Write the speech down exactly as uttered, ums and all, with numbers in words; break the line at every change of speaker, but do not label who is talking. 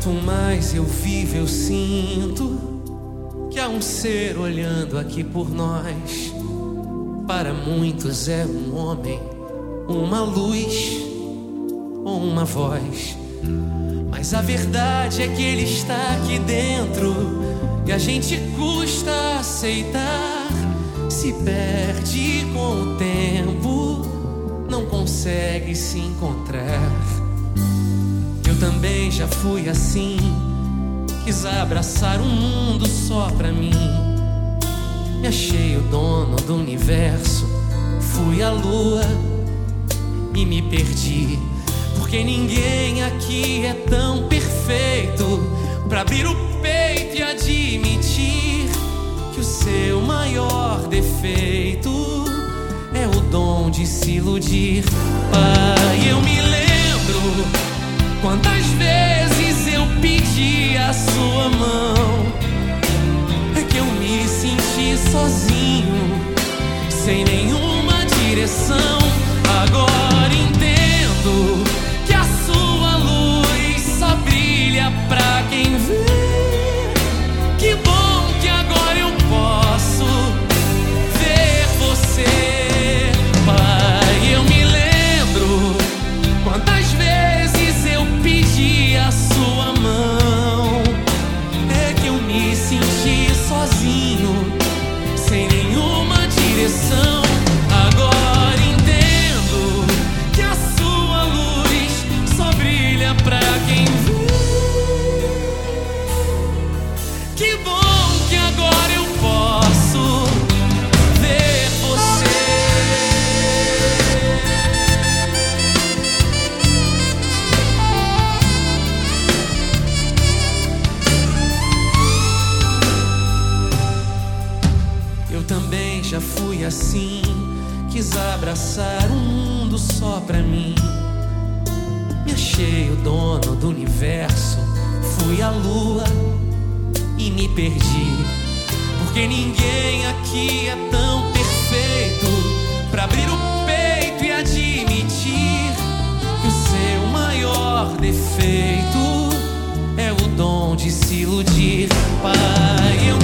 Quanto mais eu vivo, eu sinto que há um ser olhando aqui por nós. Para muitos é um homem, uma luz ou uma voz, mas a verdade é que ele está aqui dentro e a gente custa aceitar. Se perde com o tempo, não consegue se encontrar. Eu também já fui assim, quis abraçar um mundo só pra mim. Me achei o dono do universo, fui à lua e me perdi. Porque ninguém aqui é tão perfeito pra abrir o peito e admitir que o seu maior defeito é o dom de se iludir. Pai, eu me lembro quantas vezes eu pedi a sua mão. É que eu me senti sozinho, sem nenhuma direção. Agora entendo que a sua luz só brilha pra quem vê. Que bom que agora eu posso ver você. Pai, eu me lembro quantas vezes eu pedi a sua mão. É que eu me senti sozinho, sem nenhuma direção. Agora entendo que a sua luz só brilha pra quem vê. Que bom que agora eu posso ver você. Eu também já fui assim, quis abraçar um mundo só pra mim. Me achei o dono do universo, fui à lua e me perdi. Porque ninguém aqui é tão perfeito pra abrir o peito e admitir que o seu maior defeito é o dom de se iludir. Pai, eu